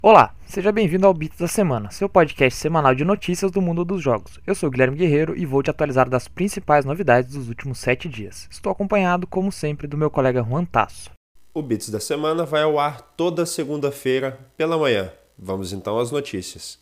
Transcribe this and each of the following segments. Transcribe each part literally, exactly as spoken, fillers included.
Olá, seja bem-vindo ao Bits da Semana, seu podcast semanal de notícias do mundo dos jogos. Eu sou o Guilherme Guerreiro e vou te atualizar das principais novidades dos últimos sete dias. Estou acompanhado, como sempre, do meu colega Juan Tasso. O Bits da Semana vai ao ar toda segunda-feira pela manhã. Vamos então às notícias.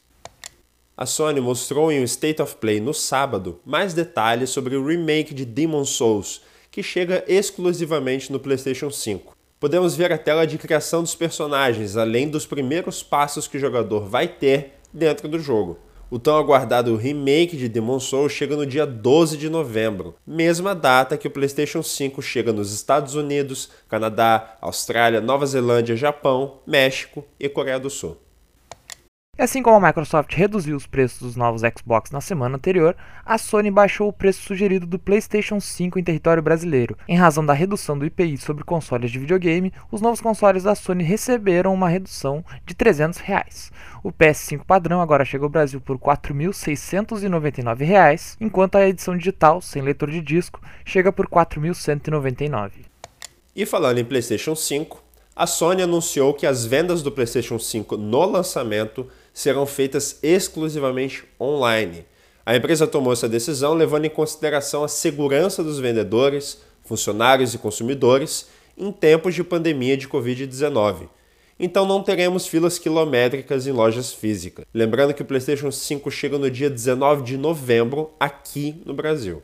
A Sony mostrou em um State of Play no sábado mais detalhes sobre o remake de Demon's Souls, que chega exclusivamente no PlayStation cinco. Podemos ver a tela de criação dos personagens, além dos primeiros passos que o jogador vai ter dentro do jogo. O tão aguardado remake de Demon's Souls chega no dia doze de novembro, mesma data que o PlayStation cinco chega nos Estados Unidos, Canadá, Austrália, Nova Zelândia, Japão, México e Coreia do Sul. E assim como a Microsoft reduziu os preços dos novos Xbox na semana anterior, a Sony baixou o preço sugerido do PlayStation cinco em território brasileiro. Em razão da redução do I P I sobre consoles de videogame, os novos consoles da Sony receberam uma redução de trezentos reais. O P S cinco padrão agora chega ao Brasil por quatro mil seiscentos e noventa e nove reais, enquanto a edição digital, sem leitor de disco, chega por quatro mil cento e noventa e nove reais. E falando em PlayStation cinco, a Sony anunciou que as vendas do PlayStation cinco no lançamento serão feitas exclusivamente online. A empresa tomou essa decisão levando em consideração a segurança dos vendedores, funcionários e consumidores em tempos de pandemia de covid dezenove. Então não teremos filas quilométricas em lojas físicas. Lembrando que o PlayStation cinco chega no dia dezenove de novembro aqui no Brasil.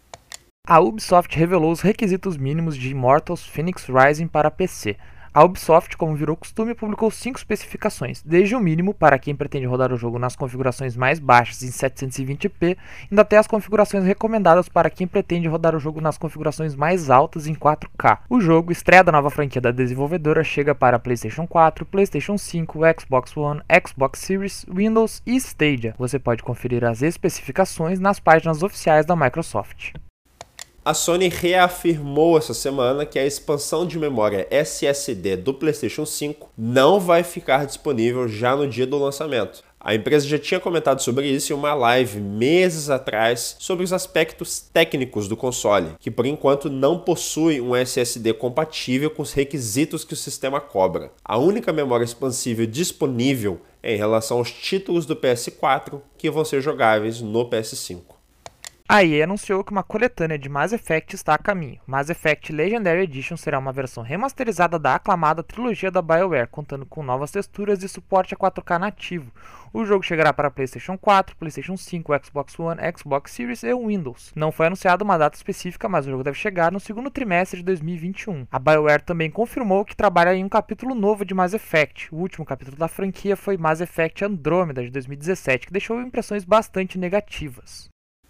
A Ubisoft revelou os requisitos mínimos de Immortals Phoenix Rising para P C. A Ubisoft, como virou costume, publicou cinco especificações, desde o mínimo para quem pretende rodar o jogo nas configurações mais baixas em setecentos e vinte p, indo até as configurações recomendadas para quem pretende rodar o jogo nas configurações mais altas em quatro K. O jogo, estreia da nova franquia da desenvolvedora, chega para PlayStation quatro, PlayStation cinco, Xbox One, Xbox Series, Windows e Stadia. Você pode conferir as especificações nas páginas oficiais da Microsoft. A Sony reafirmou essa semana que a expansão de memória S S D do PlayStation cinco não vai ficar disponível já no dia do lançamento. A empresa já tinha comentado sobre isso em uma live meses atrás sobre os aspectos técnicos do console, que por enquanto não possui um S S D compatível com os requisitos que o sistema cobra. A única memória expansível disponível é em relação aos títulos do P S quatro que vão ser jogáveis no P S cinco. A E A anunciou que uma coletânea de Mass Effect está a caminho. Mass Effect Legendary Edition será uma versão remasterizada da aclamada trilogia da BioWare, contando com novas texturas e suporte a quatro K nativo. O jogo chegará para PlayStation quatro, PlayStation cinco, Xbox One, Xbox Series e Windows. Não foi anunciada uma data específica, mas o jogo deve chegar no segundo trimestre de dois mil e vinte e um. A BioWare também confirmou que trabalha em um capítulo novo de Mass Effect. O último capítulo da franquia foi Mass Effect Andromeda, de dois mil e dezessete, que deixou impressões bastante negativas.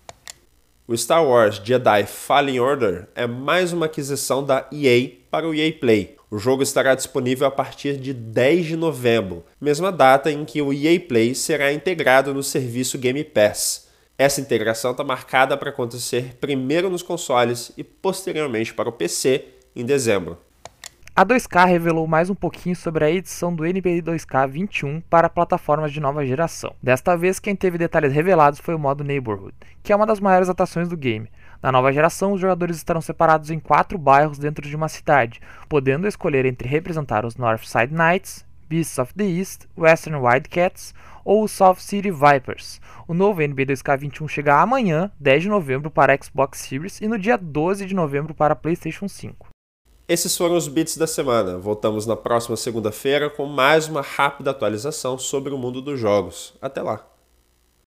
O Star Wars Jedi Fallen Order é mais uma aquisição da E A para o E A Play. O jogo estará disponível a partir de dez de novembro, mesma data em que o E A Play será integrado no serviço Game Pass. Essa integração está marcada para acontecer primeiro nos consoles e posteriormente para o P C em dezembro. A dois K revelou mais um pouquinho sobre a edição do N B A dois K vinte e um para plataformas de nova geração. Desta vez, quem teve detalhes revelados foi o modo Neighborhood, que é uma das maiores atrações do game. Na nova geração, os jogadores estarão separados em quatro bairros dentro de uma cidade, podendo escolher entre representar os Northside Knights, Beasts of the East, Western Wildcats ou os South City Vipers. O novo N B A dois K vinte e um chega amanhã, dez de novembro, para Xbox Series e no dia doze de novembro para PlayStation cinco. Esses foram os Bits da semana. Voltamos na próxima segunda-feira com mais uma rápida atualização sobre o mundo dos jogos. Até lá!